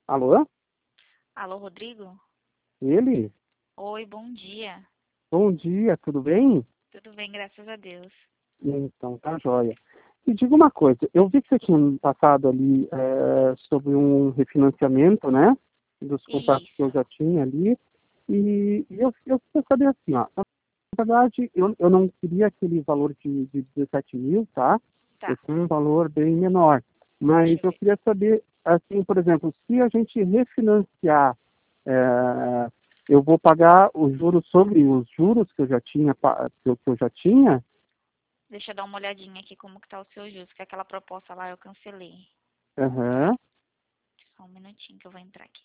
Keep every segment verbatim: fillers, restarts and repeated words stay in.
Alô? Alô, Rodrigo? Ele? Oi, bom dia. Bom dia, tudo bem? Tudo bem, graças a Deus. Então, tá joia. Me diga uma coisa, eu vi que você tinha me passado ali é, sobre um refinanciamento, né? Dos contratos que eu Isso, já tinha ali. E, e eu, eu queria saber assim, ó. Na verdade, eu, eu não queria aquele valor de, de dezessete mil, tá? Eu tá. tenho um valor bem menor. Mas Deixa eu eu ver. queria saber, assim, por exemplo, se a gente refinanciar, é, eu vou pagar os juros sobre os juros que eu já tinha, pa- que eu, que eu já tinha? Deixa eu dar uma olhadinha aqui como que tá o seu juros, que aquela proposta lá eu cancelei. Aham. Só um minutinho que eu vou entrar aqui.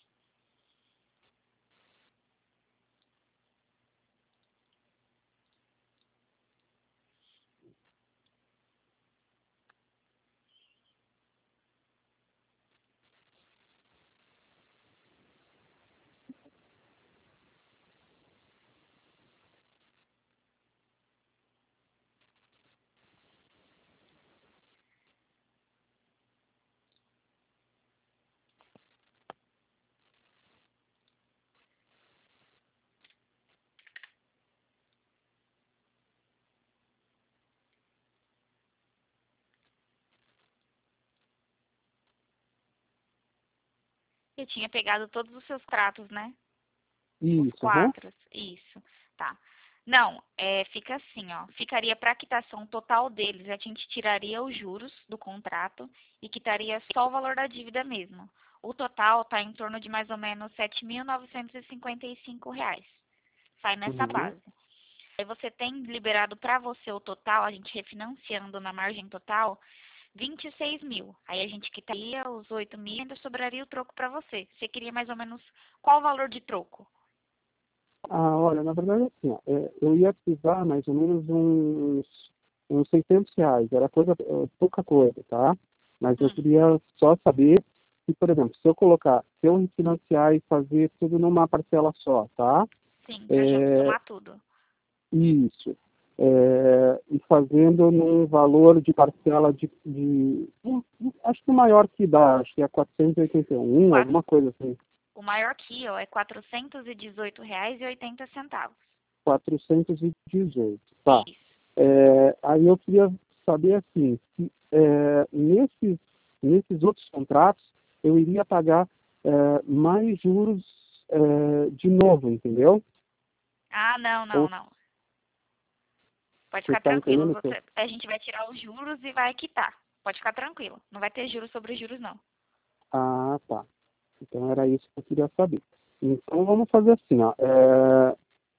Eu tinha pegado todos os seus tratos, né? Os Isso, aham. quatro. Isso, tá. Não, é, fica assim, ó. Ficaria para quitação total deles, a gente tiraria os juros do contrato e quitaria só o valor da dívida mesmo. O total tá em torno de mais ou menos sete mil novecentos e cinquenta e cinco reais. Sai nessa Uhum. base. Aí você tem liberado para você o total, a gente refinanciando na margem total, vinte e seis mil. Aí a gente quitaria os oito mil e ainda sobraria o troco para você. Você queria mais ou menos qual o valor de troco? Ah, olha, na verdade, assim, ó, é, eu ia precisar mais ou menos uns, uns seiscentos reais. Era coisa, é, pouca coisa, tá? Mas eu Hum, queria só saber se, por exemplo, se eu colocar, se eu refinanciar e fazer tudo numa parcela só, tá? sim, pra gente É, somar tudo. isso. É, e fazendo num valor de parcela de, de hum, acho que o maior que dá, acho que é quatrocentos e oitenta e um, Quatro- alguma coisa assim. O maior aqui, ó, é quatrocentos e dezoito reais e oitenta centavos. Quatrocentos e dezoito. Tá. Isso. É, aí eu queria saber assim, se é, nesses, nesses outros contratos eu iria pagar é, mais juros é, de novo, entendeu? Ah, não, não, Ou não. Pode você ficar está tranquilo. entendendo que eu... Você, a gente vai tirar os juros e vai quitar. Pode ficar tranquilo. Não vai ter juros sobre juros, não. Ah, tá. Então era isso que eu queria saber. Então vamos fazer assim, ó. É,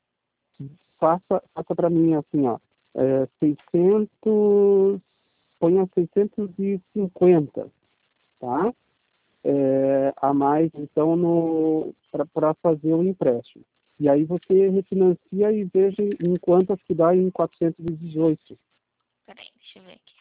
faça faça para mim assim, ó. É, seiscentos, ponha seiscentos e cinquenta, tá? É, a mais, então, para fazer o empréstimo. E aí você refinancia e veja em quantas que dá em quatrocentos e dezoito. Peraí, deixa eu ver aqui.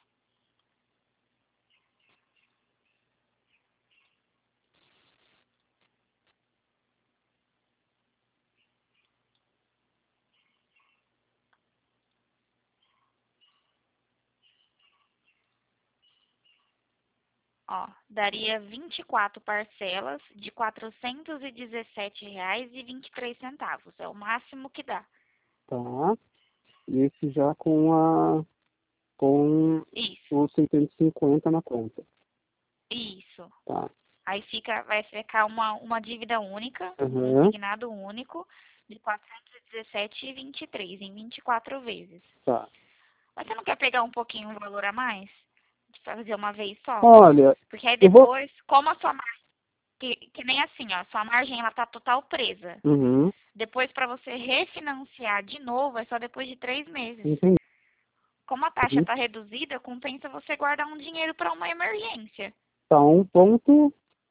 Ó, daria vinte e quatro parcelas de quatrocentos e dezessete reais e vinte e três centavos. É o máximo que dá. Tá? Esse já com a com Isso, os seiscentos e cinquenta na conta. isso. Tá? Aí fica, vai ficar uma, uma dívida única, um Aham. consignado único, de quatrocentos e dezessete e vinte e três em vinte e quatro vezes. Tá. Mas você não quer pegar um pouquinho um valor a mais? De fazer uma vez só? Olha, Porque aí eu vou. depois, como a sua margem, que, que nem assim, ó, sua margem ela tá total presa. Uhum. Depois para você refinanciar de novo é só depois de três meses. Entendi. Como a taxa está reduzida, compensa você guardar um dinheiro para uma emergência. Tá um ponto.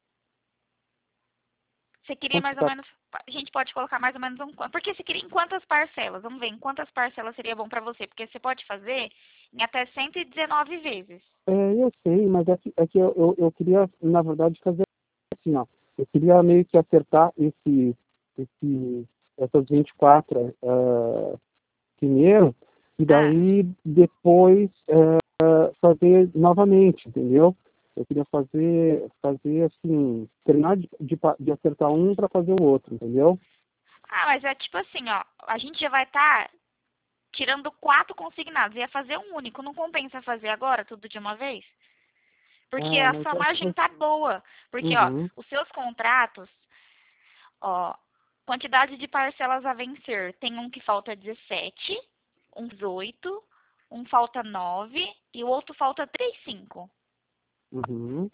Você queria Quanto que mais ou tá? menos, a gente pode colocar mais ou menos um quanto. Porque você queria em quantas parcelas? Vamos ver, em quantas parcelas seria bom para você? Porque você pode fazer em até cento e dezenove vezes. É, eu sei, mas é que, é que eu, eu, eu queria, na verdade, fazer assim, ó. Eu queria meio que acertar esse, esse, essas vinte e quatro uh, primeiro, e Ah, daí depois uh, fazer novamente, entendeu? Eu queria fazer, fazer assim, treinar de, de, pa- de acertar um para fazer o outro, entendeu? Ah, mas é tipo assim, ó. A gente já vai estar tirando quatro consignados. Ia fazer um único. Não compensa fazer agora, tudo de uma vez? Porque Ah, a mas sua é margem tipo. tá boa. Porque, ó, Uhum, os seus contratos, ó, quantidade de parcelas a vencer. Tem um que falta dezessete, um dezoito, um falta nove e o outro falta três, cinco. uhum.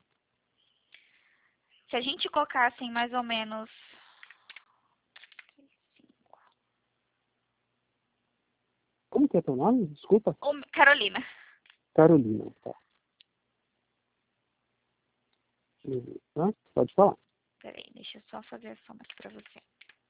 Se a gente colocar assim, mais ou menos. Como que é teu nome? Desculpa. Ô, Carolina, Carolina, tá. Beleza, tá? Pode falar. peraí, deixa eu só fazer a soma aqui pra você.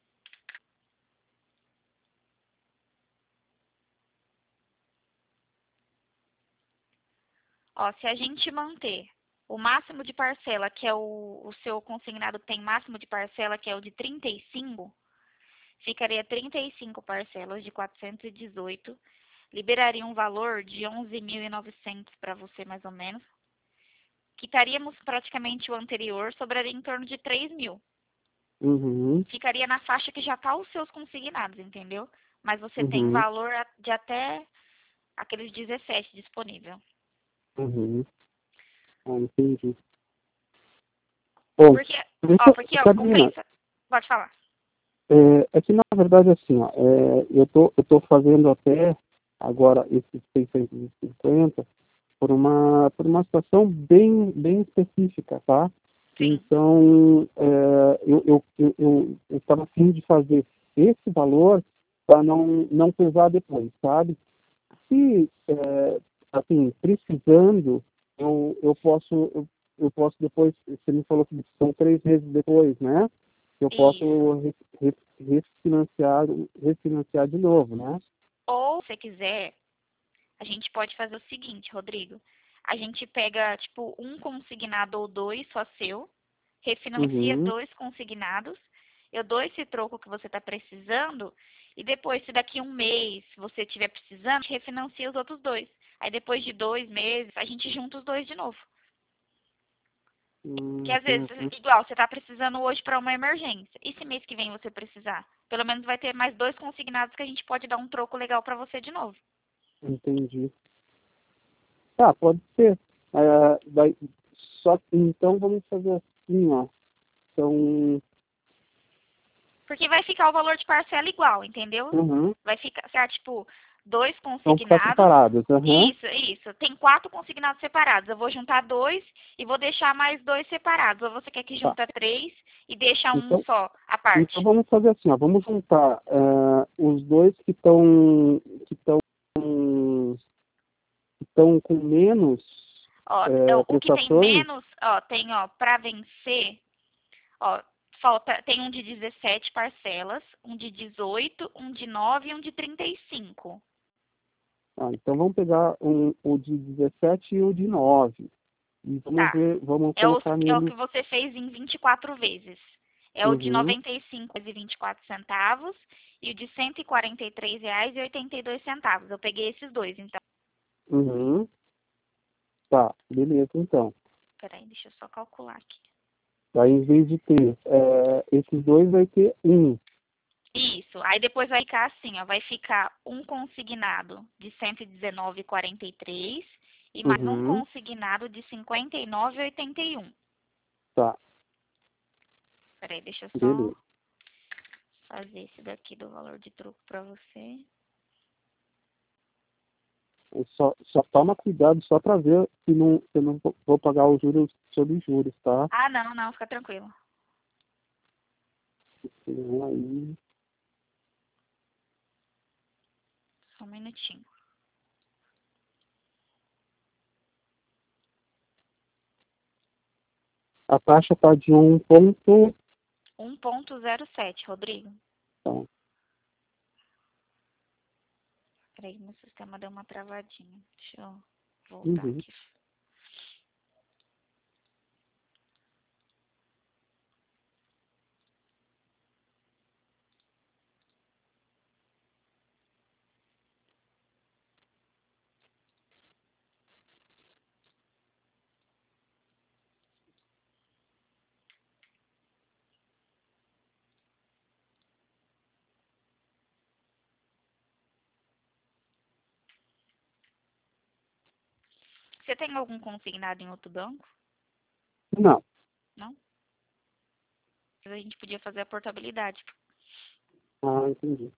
Ó, se a gente manter o máximo de parcela, que é o, o seu consignado tem máximo de parcela, que é o de trinta e cinco, ficaria trinta e cinco parcelas de quatrocentos e dezoito, liberaria um valor de onze mil e novecentos para você, mais ou menos. Quitaríamos praticamente o anterior, sobraria em torno de três mil. Uhum, Ficaria na faixa que já está os seus consignados, entendeu? Mas você tem uhum, valor a- de até aqueles dezessete disponível. uhum. Ah, entendi. Bom, Porque, ó, deixa, porque, ó, Carolina, compensa. Pode falar. é, é que na verdade assim, ó, é, eu tô, eu tô fazendo até agora esses seiscentos e cinquenta por uma, por uma situação bem, bem específica, tá? Sim. Então, é, eu eu eu eu eu estava afim de fazer esse valor para não, não pesar depois, sabe? Se, é, assim, precisando, eu, eu posso, eu, eu posso depois, você me falou que são três meses depois, né? Eu Isso. posso re- re- refinanciar, refinanciar de novo, né? Ou, se quiser, a gente pode fazer o seguinte, Rodrigo. A gente pega, tipo, um consignado ou dois, só seu, refinancia Uhum, dois consignados, eu dou esse troco que você está precisando, e depois, se daqui um mês você estiver precisando, a gente refinancia os outros dois. Aí depois de dois meses, a gente junta os dois de novo. Que hum, às vezes, entendi, igual, você está precisando hoje para uma emergência. E se mês que vem você precisar? Pelo menos vai ter mais dois consignados que a gente pode dar um troco legal para você de novo. entendi. Tá, pode ser. É, vai, só que, então vamos fazer assim, ó. Então, Porque vai ficar o valor de parcela igual, entendeu? uhum, Vai ficar, certo? Tipo, dois vão ficar consignados. separados, aham. Isso, isso. Tem quatro consignados separados. Eu vou juntar dois e vou deixar mais dois separados. Ou você quer que Tá. junta três e deixa um Então, só, a então parte? vamos fazer assim, ó. Vamos juntar é, os dois que estão que estão que estão com menos Ó, é, eu- o que tem prestações. menos, ó, tem, ó, para vencer, ó, falta, tem um de dezessete parcelas, um de dezoito, um de nove e um de trinta e cinco. Ah, então vamos pegar um, o de dezessete e o de nove. E vamos Tá. ver, vamos É o, colocar é o neles. que você fez em vinte e quatro vezes. É o de Uhum, noventa e cinco reais e vinte e quatro centavos e o de cento e quarenta e três reais e oitenta e dois centavos. Eu peguei esses dois, então. uhum. Tá, beleza, então. Peraí, deixa eu só calcular aqui. Aí, em vez de ter é, esses dois, vai ter um. Isso. Aí depois vai ficar assim, ó. Vai ficar um consignado de cento e dezenove reais e quarenta e três centavos e mais um Uhum, consignado de cinquenta e nove reais e oitenta e um centavos. tá, Peraí, deixa eu só beleza. fazer esse daqui do valor de troco pra você. Eu Só, só toma cuidado só para ver se não, se eu não vou vou pagar os juros sobre juros, tá? Ah, não, não, fica tranquilo. Senão aí, Só um minutinho. a taxa está de um ponto. um ponto zero sete, Rodrigo. Tá, Peraí, meu sistema deu uma travadinha. Deixa eu voltar uhum. aqui. Você tem algum consignado em outro banco? Não. Não? Mas a gente podia fazer a portabilidade. Ah, entendi.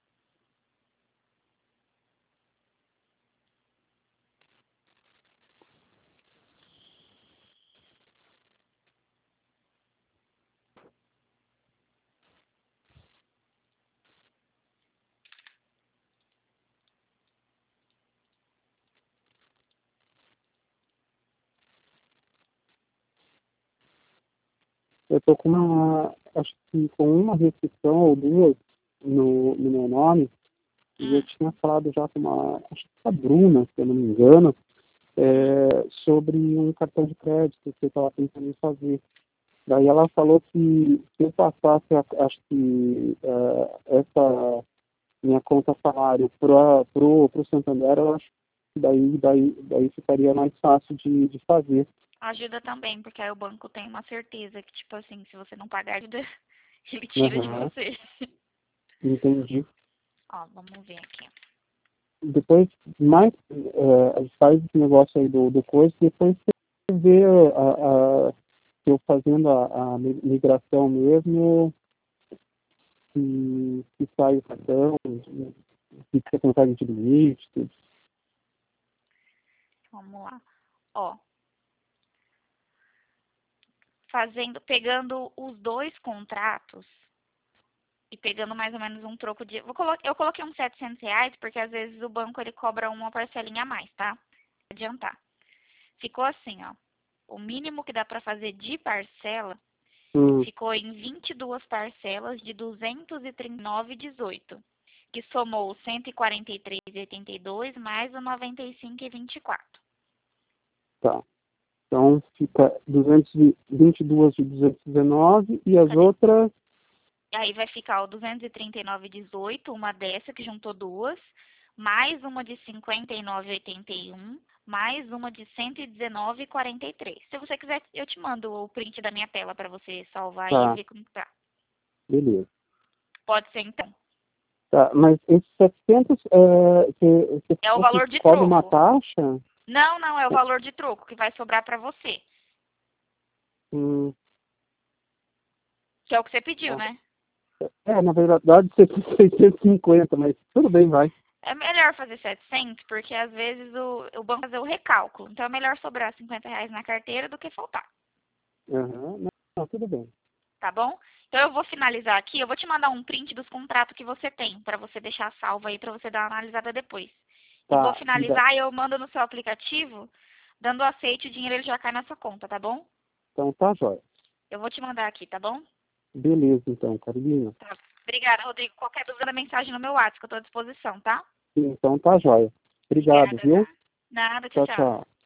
Eu tô com uma, acho que com uma restrição ou duas no, no meu nome, e eu Hum. tinha falado já com uma, acho que a Bruna, se eu não me engano, é, sobre um cartão de crédito que eu estava pensando em fazer. Daí ela falou que se eu passasse, a- acho que é, essa minha conta salário para pro, pro Santander, eu acho que daí, daí, daí ficaria mais fácil de, de fazer. Ajuda também, porque aí o banco tem uma certeza que, tipo assim, se você não pagar a ajuda, ele tira de Uhum, você. entendi. Ó, vamos ver aqui. Depois, mais, é, a gente faz esse negócio aí do, do coisa, depois você vê a, a, eu fazendo a, a migração mesmo, se, se sai o cartão, se você consegue de limite, tudo. Vamos lá. Ó, fazendo, pegando os dois contratos e pegando mais ou menos um troco de... Vou colo... Eu coloquei uns setecentos reais, porque às vezes o banco ele cobra uma parcelinha a mais, tá? Adiantar. Ficou assim, ó. O mínimo que dá pra fazer de parcela Hum, ficou em vinte e duas parcelas de duzentos e trinta e nove reais e dezoito centavos, que somou o cento e quarenta e três reais e oitenta e dois centavos mais o noventa e cinco reais e vinte e quatro tá. Então fica duzentos e vinte e duas de duzentos e dezenove e as centavos. Cadê? outras, Aí vai ficar o duzentos e trinta e nove reais e dezoito centavos, uma dessa que juntou duas, mais uma de cinquenta e nove reais e oitenta e um centavos, mais uma de cento e dezenove reais e quarenta e três centavos. Se você quiser, eu te mando o print da minha tela para você salvar e tá, ver como tá. beleza. Pode ser então. Tá, mas esses setecentos, é, você, você É o falou que valor de cobra uma troco. taxa? Não, não, é o valor de troco que vai sobrar para você. Hum, Que é o que você pediu, né? é, na verdade, seiscentos e cinquenta, mas tudo bem, vai. É melhor fazer setecentos, porque às vezes o, o banco vai fazer o recálculo. Então é melhor sobrar cinquenta reais na carteira do que faltar. Uhum, não, não, tudo bem. Tá bom? Então eu vou finalizar aqui. Eu vou te mandar um print dos contratos que você tem, para você deixar salvo aí, para você dar uma analisada depois. E vou Tá, e da- finalizar e eu mando no seu aplicativo, dando aceite, o dinheiro ele já cai na sua conta, tá bom? então tá jóia. Eu vou te mandar aqui, tá bom? Beleza, então, Carolina. Tá. Obrigada, Rodrigo. Qualquer dúvida, da mensagem no meu WhatsApp, que eu tô à disposição, tá? Então tá jóia. Obrigado, Obrigada, viu? tá? Nada, tchau, Tchau, tchau. tchau.